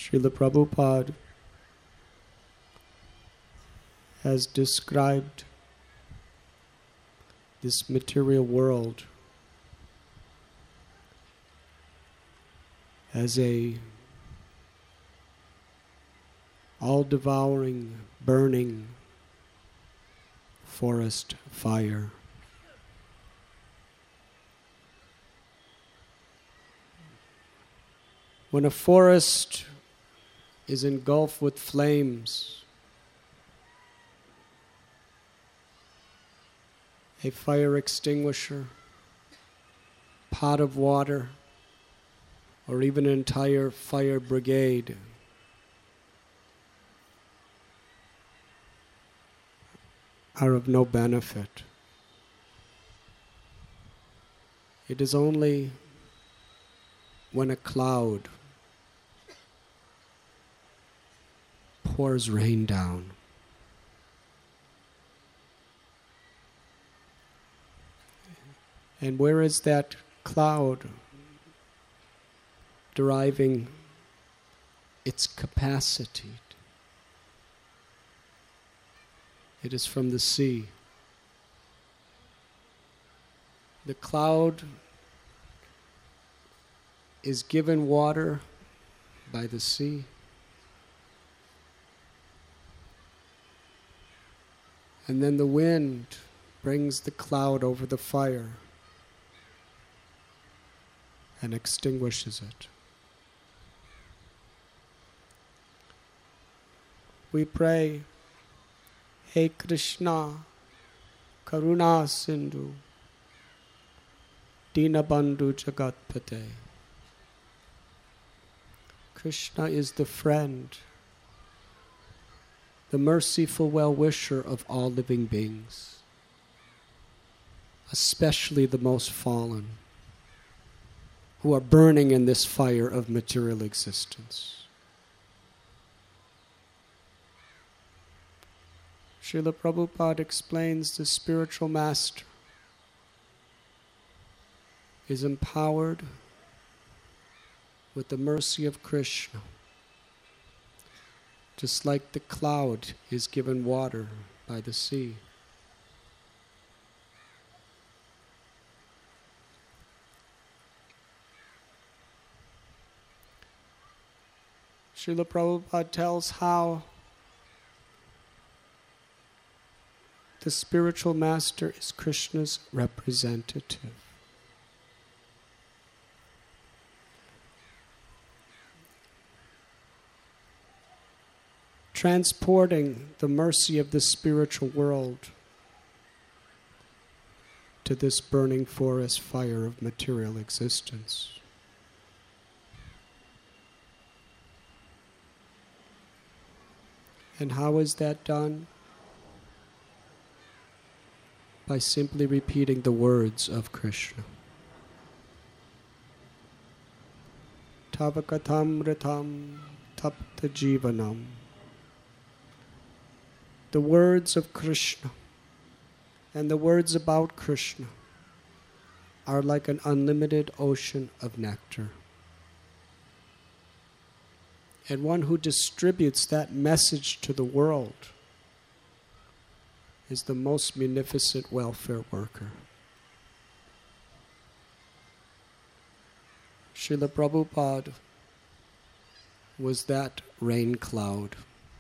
Srila Prabhupada has described this material world as a all-devouring, burning forest fire. When a forest is engulfed with flames, a fire extinguisher, pot of water, or even an entire fire brigade are of no benefit. It is only when a cloud pours rain down, and where is that cloud deriving its capacity? It is from the sea. The cloud is given water by the sea. And then the wind brings the cloud over the fire and extinguishes it. We pray, Hey Krishna, Karuna Sindhu, Dinabandhu Jagatpate. Krishna is the friend, the merciful well-wisher of all living beings, especially the most fallen, who are burning in this fire of material existence. Srila Prabhupada explains the spiritual master is empowered with the mercy of Krishna, just like the cloud is given water by the sea. Srila Prabhupada tells how the spiritual master is Krishna's representative. Transporting the mercy of the spiritual world to this burning forest fire of material existence. And how is that done? By simply repeating the words of Krishna. Tavakatam ritam tapta jivanam. The words of Krishna and the words about Krishna are like an unlimited ocean of nectar. And one who distributes that message to the world is the most munificent welfare worker. Srila Prabhupada was that rain cloud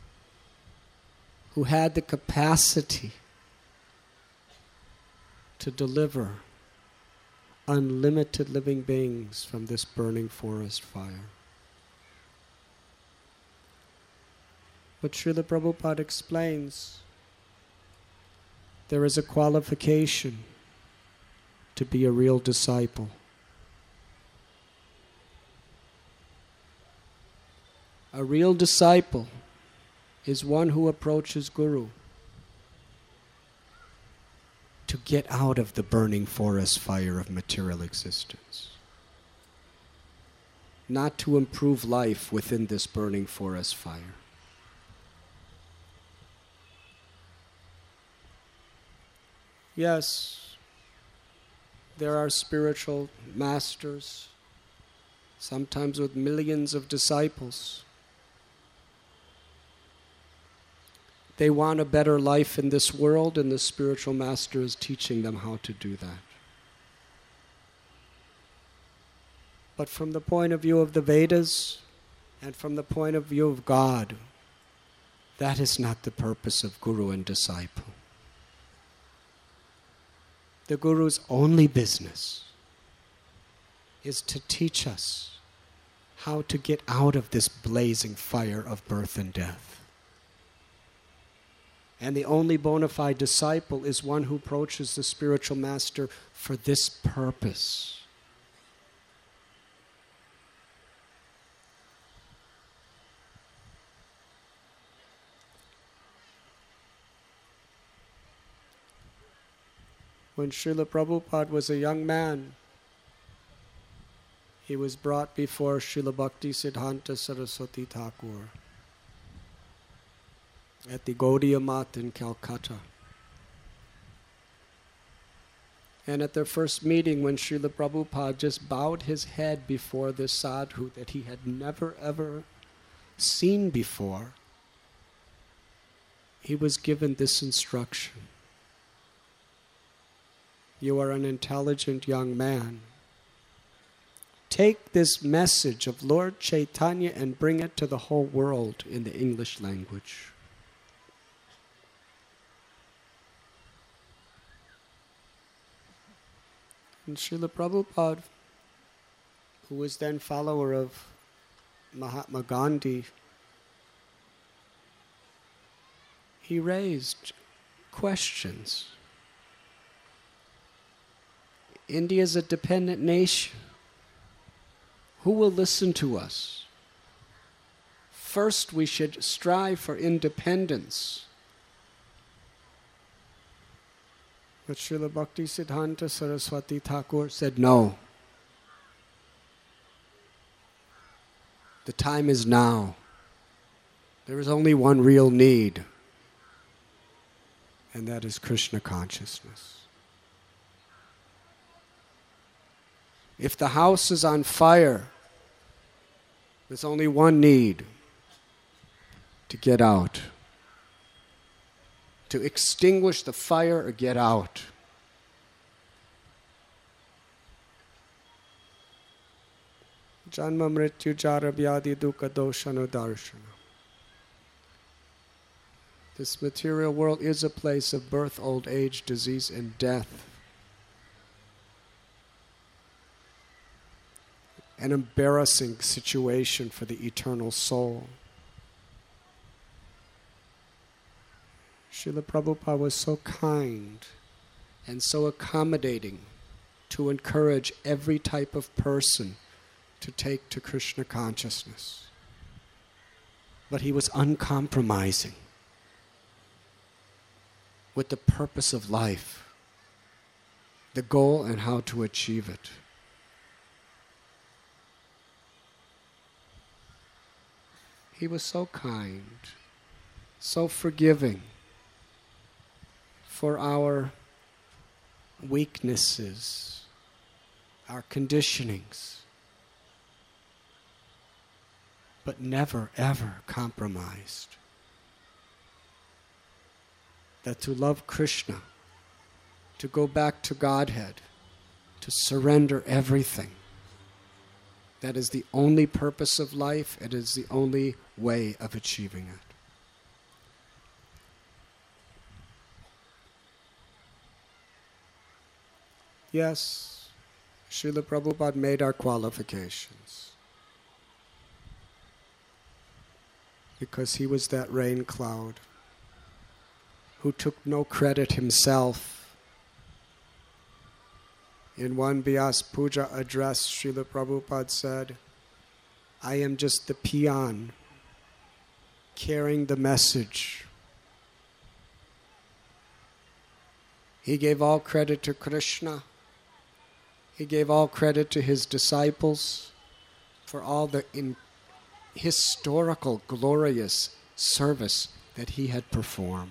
who had the capacity to deliver unlimited living beings from this burning forest fire. But Srila Prabhupada explains there is a qualification to be a real disciple. A real disciple is one who approaches Guru to get out of the burning forest fire of material existence, not to improve life within this burning forest fire. Yes, there are spiritual masters, sometimes with millions of disciples, They want a better life in this world, and the spiritual master is teaching them how to do that. But from the point of view of the Vedas, and from the point of view of God, that is not the purpose of guru and disciple. The guru's only business is to teach us how to get out of this blazing fire of birth and death. And the only bona fide disciple is one who approaches the spiritual master for this purpose. When Srila Prabhupada was a young man, he was brought before Srila Bhakti Siddhanta Saraswati Thakur at the Gaudiya Math in Calcutta. And at their first meeting, when Srila Prabhupada just bowed his head before this sadhu that he had never ever seen before, he was given this instruction. You are an intelligent young man. Take this message of Lord Chaitanya and bring it to the whole world in the English language. And Srila Prabhupada, who was then follower of Mahatma Gandhi, he raised questions. India is a dependent nation. Who will listen to us? First, we should strive for independence. But Srila Bhakti Siddhanta Saraswati Thakur said, no. The time is now. There is only one real need, and that is Krishna consciousness. If the house is on fire, there's only one need: to get out. To extinguish the fire or get out. Janma mrityu jara vyadi dukkha doshana darshana. This material world is a place of birth, old age, disease, and death. An embarrassing situation for the eternal soul. Srila Prabhupada was so kind and so accommodating to encourage every type of person to take to Krishna consciousness. But he was uncompromising with the purpose of life, the goal and how to achieve it. He was so kind, so forgiving for our weaknesses, our conditionings, but never ever compromised. That to love Krishna, to go back to Godhead, to surrender everything, that is the only purpose of life. It is the only way of achieving it. Yes, Srila Prabhupada made our qualifications because he was that rain cloud who took no credit himself. In one Vyas Puja address, Srila Prabhupada said, I am just the peon carrying the message. He gave all credit to Krishna. He gave all credit to his disciples for all the historical, glorious service that he had performed.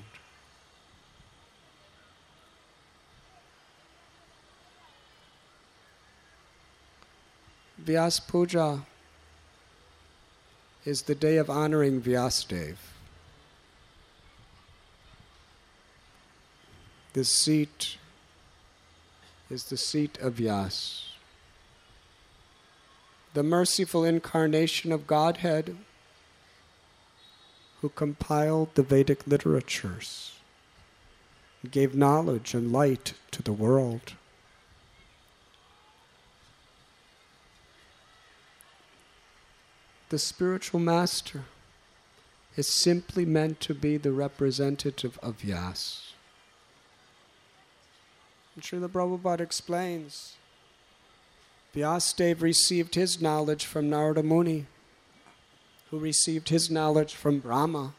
Vyas Puja is the day of honoring Vyasadeva. This seat is the seat of Vyas, the merciful incarnation of Godhead who compiled the Vedic literatures, gave knowledge and light to the world. The spiritual master is simply meant to be the representative of Vyas. And Srila Prabhupada explains, Vyasadeva received his knowledge from Narada Muni, who received his knowledge from Brahma,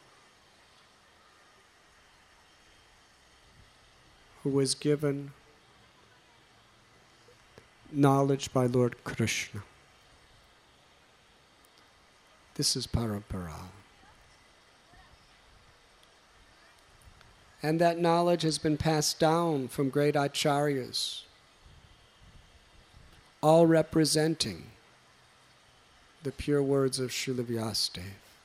who was given knowledge by Lord Krishna. This is parampara. And that knowledge has been passed down from great acharyas, all representing the pure words of Srila Vyasadeva.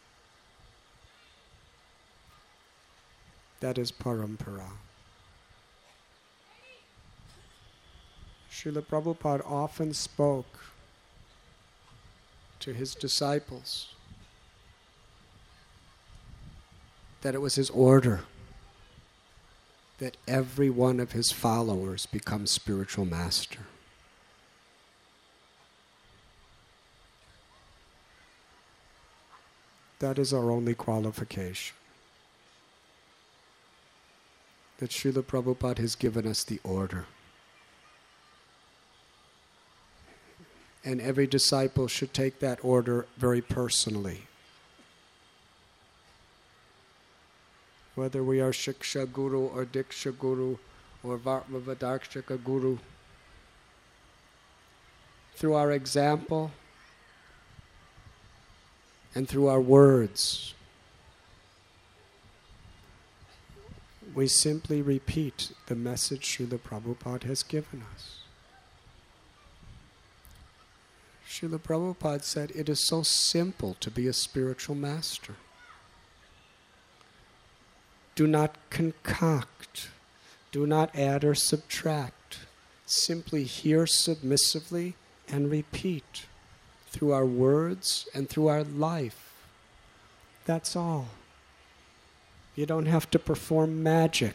That is parampara. Srila Prabhupada often spoke to his disciples that it was his order that every one of his followers become spiritual master. That is our only qualification. That Srila Prabhupada has given us the order. And every disciple should take that order very personally. Whether we are Shiksha Guru or Diksha Guru or Vartmavadarshaka Guru, through our example and through our words, we simply repeat the message Srila Prabhupada has given us. Srila Prabhupada said, it is so simple to be a spiritual master. Do not concoct. Do not add or subtract. Simply hear submissively and repeat through our words and through our life. That's all. You don't have to perform magic.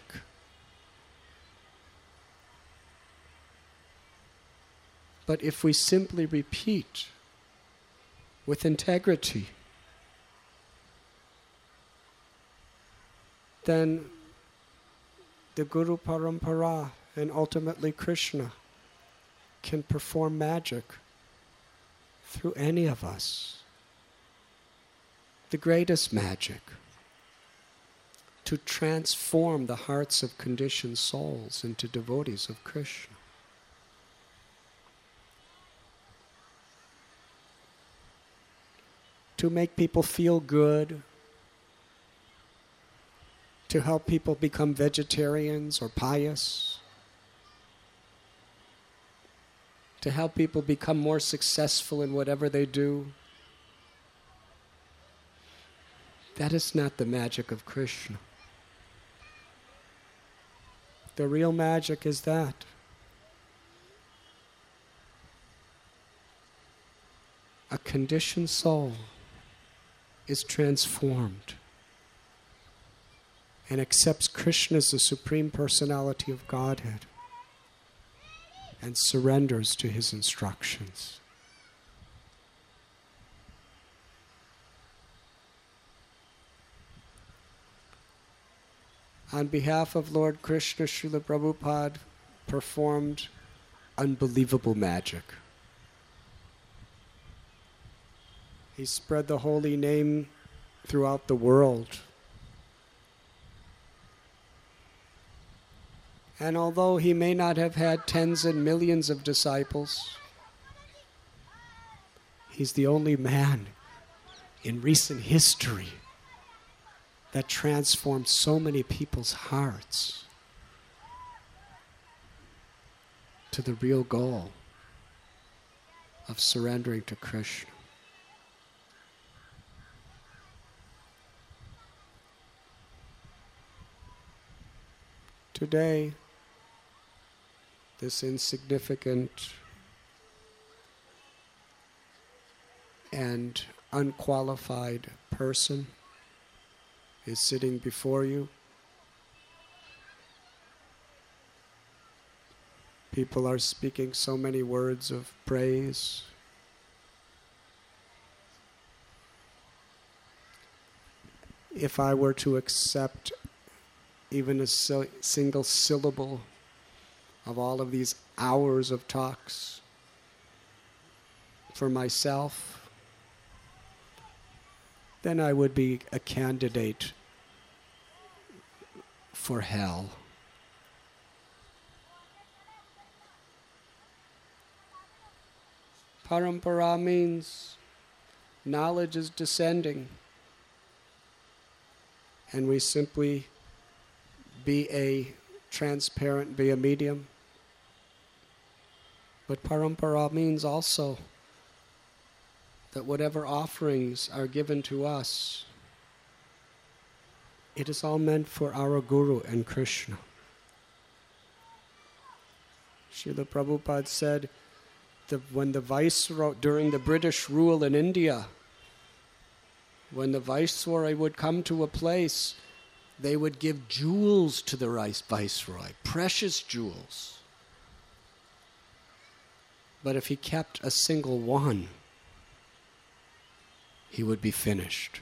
But if we simply repeat with integrity, then the Guru Parampara and ultimately Krishna can perform magic through any of us. The greatest magic, to transform the hearts of conditioned souls into devotees of Krishna. To make people feel good, to help people become vegetarians or pious, to help people become more successful in whatever they do. That is not the magic of Krishna. The real magic is that. A conditioned soul is transformed and accepts Krishna as the Supreme Personality of Godhead and surrenders to his instructions. On behalf of Lord Krishna, Srila Prabhupada performed unbelievable magic. He spread the holy name throughout the world. And although he may not have had tens and millions of disciples, he's the only man in recent history that transformed so many people's hearts to the real goal of surrendering to Krishna. Today, this insignificant and unqualified person is sitting before you. People are speaking so many words of praise. If I were to accept even a single syllable of all of these hours of talks for myself, then I would be a candidate for hell. Parampara means knowledge is descending, and we simply be a medium. But parampara means also that whatever offerings are given to us, it is all meant for our Guru and Krishna. Srila Prabhupada said when the Viceroy, during the British rule in India, when the Viceroy would come to a place, they would give jewels to the Viceroy, precious jewels. But if he kept a single one, he would be finished.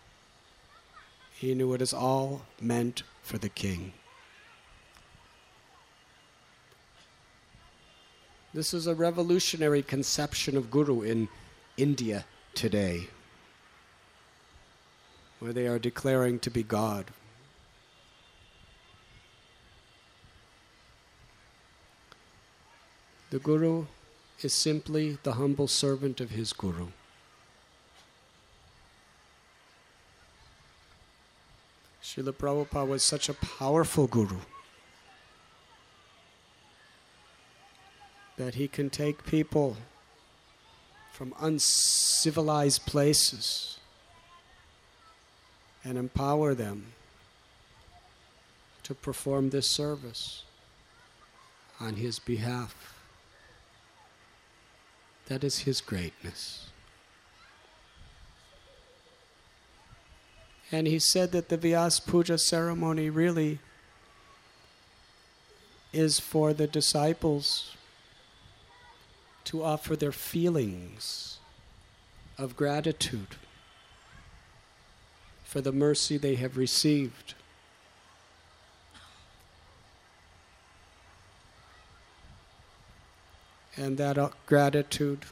He knew it is all meant for the king. This is a revolutionary conception of Guru in India today, where they are declaring to be God. The Guru is simply the humble servant of his Guru. Srila Prabhupada was such a powerful Guru that he can take people from uncivilized places and empower them to perform this service on his behalf. That is his greatness. And he said that the Vyas Puja ceremony really is for the disciples to offer their feelings of gratitude for the mercy they have received. And that gratitude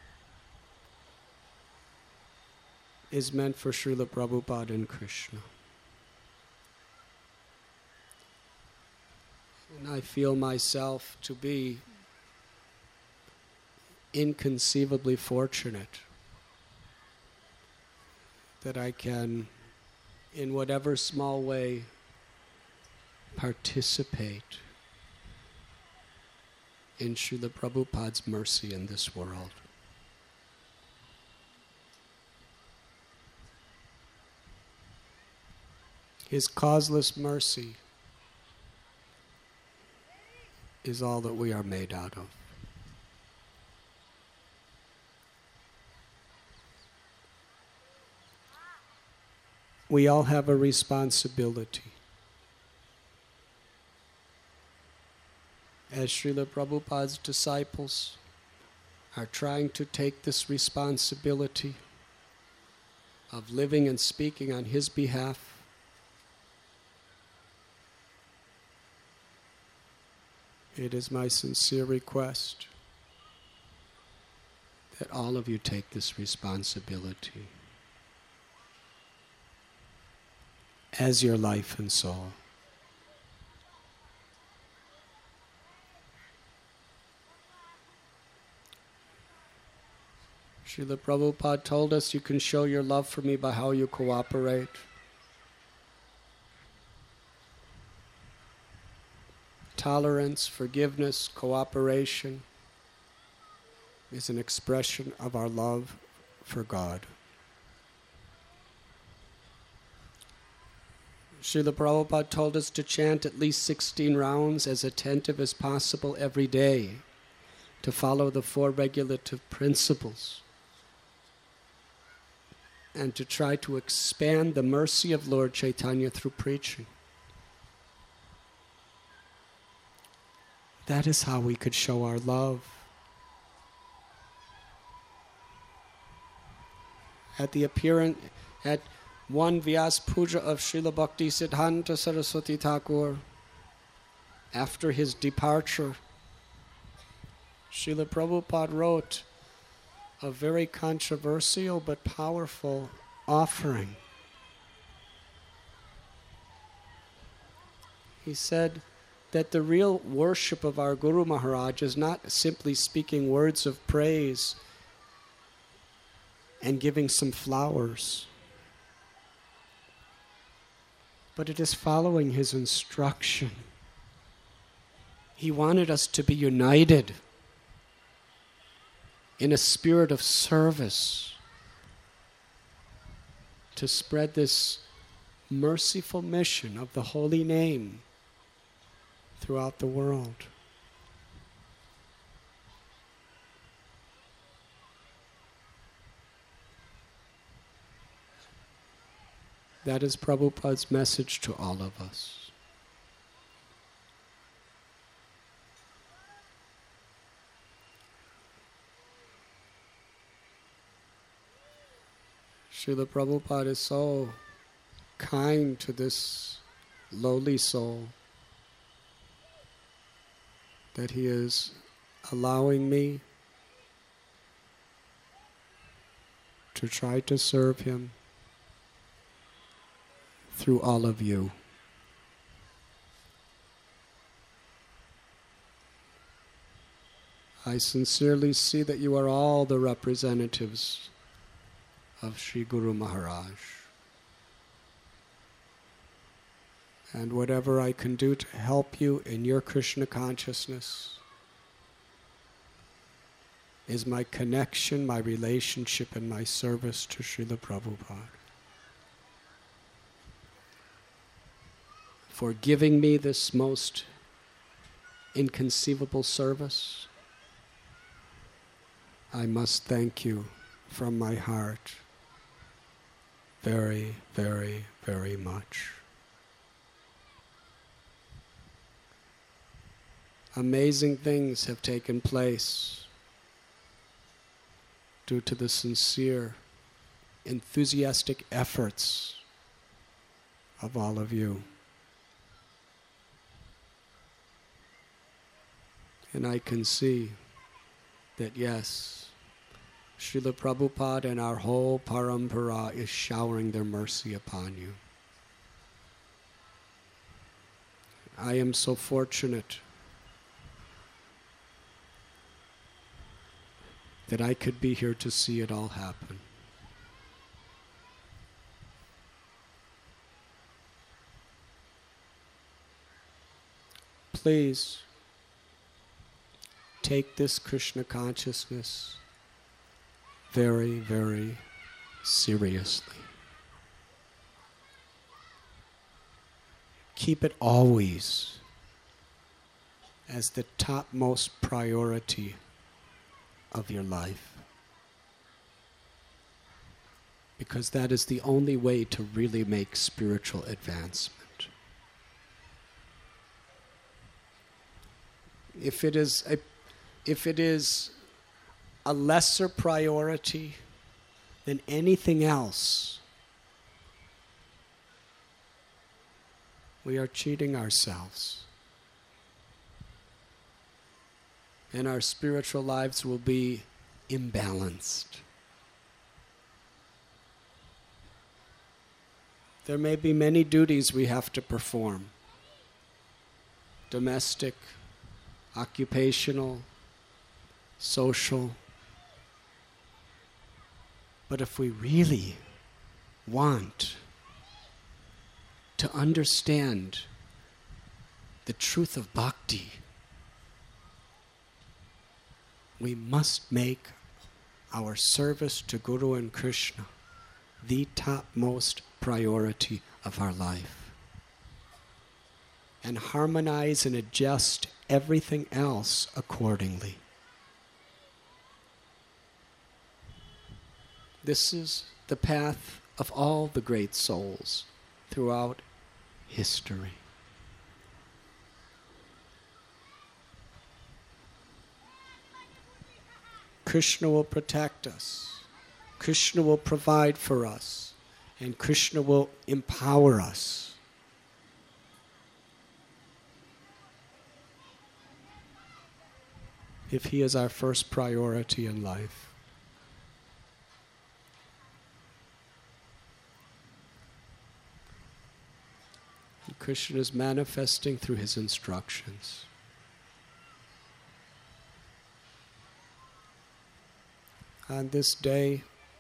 is meant for Srila Prabhupada and Krishna. And I feel myself to be inconceivably fortunate that I can, in whatever small way, participate in Srila Prabhupada's mercy in this world. His causeless mercy is all that we are made out of. We all have a responsibility. As Srila Prabhupada's disciples are trying to take this responsibility of living and speaking on his behalf, it is my sincere request that all of you take this responsibility as your life and soul. Srila Prabhupada told us you can show your love for me by how you cooperate. Tolerance, forgiveness, cooperation is an expression of our love for God. Srila Prabhupada told us to chant at least 16 rounds as attentive as possible every day, to follow the 4 regulative principles, and to try to expand the mercy of Lord Chaitanya through preaching. That is how we could show our love. At the appearance, at one Vyas Puja of Srila Bhakti Siddhanta Saraswati Thakur, after his departure, Srila Prabhupada wrote a very controversial but powerful offering. He said that the real worship of our Guru Maharaj is not simply speaking words of praise and giving some flowers, but it is following his instruction. He wanted us to be united in a spirit of service, to spread this merciful mission of the holy name throughout the world. That is Prabhupada's message to all of us. Srila Prabhupada is so kind to this lowly soul that he is allowing me to try to serve him through all of you. I sincerely see that you are all the representatives of Sri Guru Maharaj. And whatever I can do to help you in your Krishna consciousness is my connection, my relationship, and my service to Srila Prabhupada. For giving me this most inconceivable service, I must thank you from my heart very, very, very much. Amazing things have taken place due to the sincere, enthusiastic efforts of all of you. And I can see that yes, Srila Prabhupada and our whole parampara is showering their mercy upon you. I am so fortunate that I could be here to see it all happen. Please take this Krishna consciousness very, very seriously. Keep it always as the topmost priority of your life, because that is the only way to really make spiritual advancement. If it is a lesser priority than anything else, we are cheating ourselves. And our spiritual lives will be imbalanced. There may be many duties we have to perform: domestic, occupational, social. But if we really want to understand the truth of bhakti, we must make our service to Guru and Krishna the topmost priority of our life. and harmonize and adjust everything else accordingly. This is the path of all the great souls throughout history. Krishna will protect us. Krishna will provide for us. And Krishna will empower us. If he is our first priority in life. And Krishna is manifesting through his instructions. On this day,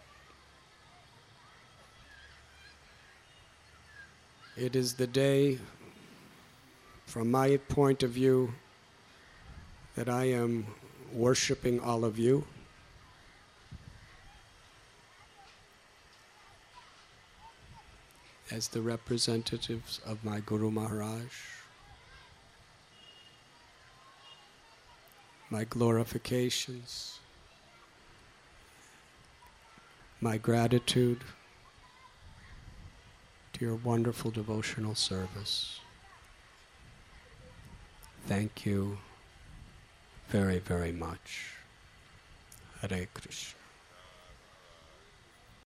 it is the day, from my point of view, that I am worshiping all of you. As the representatives of my Guru Maharaj. My glorifications, my gratitude to your wonderful devotional service. Thank you very, very much. Hare Krishna.